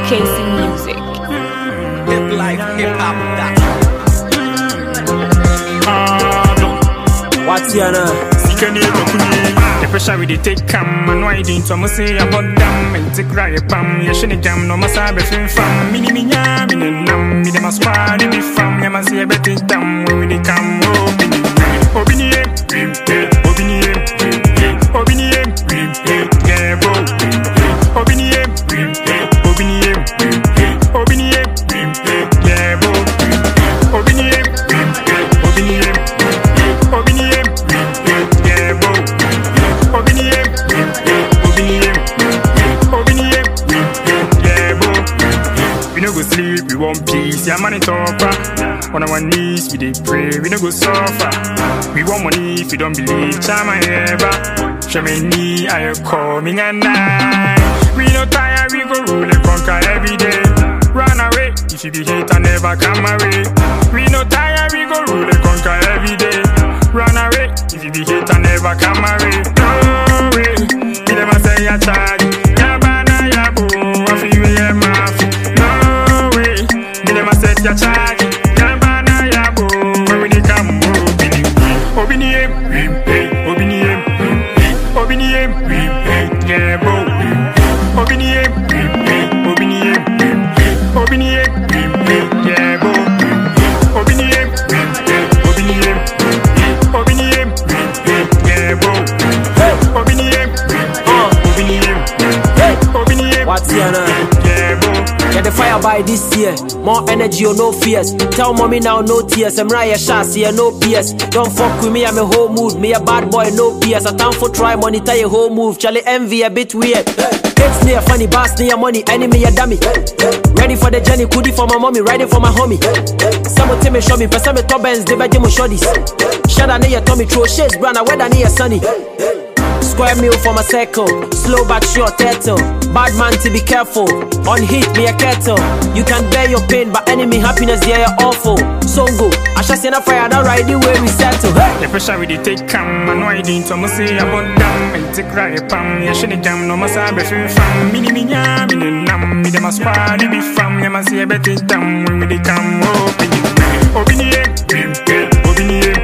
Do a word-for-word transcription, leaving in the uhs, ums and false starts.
K C Music. Hip life, hip hop. What's your name? The pressure we dey take come and why didn't I say about them and take right pam ya shini jam no masa be fin fam mini minya mini nam mi dem aspa ni be fam ya masi be take down when we dey come obini obini obini obini obini yeah bro obini obini obini yeah bro obini obini obini we no go sleep, we want peace. Yeah, money talker. On our knees, we dey pray. We no go suffer. We want money if you don't believe. Chama ever. Show me knee, I call me and I. We no tire, we go rule and conquer every day. Run away if you be hater, never come away. We no tire, we go rule and conquer every day. Run away if you be hater, never come away. No way, we never say ya charge. Ya bana ya boom, I feel we ya mafi. Ya charge, ya bana ya bo, when we dey come obini, obini em, obini em, obini em, yeah bo, obini em, obini em, obini em, yeah bo, obini em, obini em, obini em, yeah bo, obini em, obini em, obini em. What's your name? Yeah bo. Get the fire by this year, more energy or no fears. Tell mommy now no tears, I'm right shots here, no P S. Don't fuck with me, I'm a whole mood. Me a bad boy, no P S. I time for try, monitor your whole move. Charlie envy a bit weird. It's near funny, boss near money, enemy a dummy. Ready for the journey, goodie for my mommy, riding for my homie. Some tell me show me, but some top ends, they bet you more shorties. Shut down near Tommy, throw shades, brand, I wear down near sunny. Square meal for my circle, slow but sure turtle. Bad man to be careful, on heat me a kettle. You can bear your pain, but enemy happiness, yeah, you're awful. Songo, I shall send a fire, that right the way we settle. Hey! The pressure we dey take come, and why didn't I say about them and take right pam, ya shini jam no masa be fin fam, mini minya, mini nam, mi dem aspa, ni be fam, ya masi be take down when we dey come obini, obini, obini.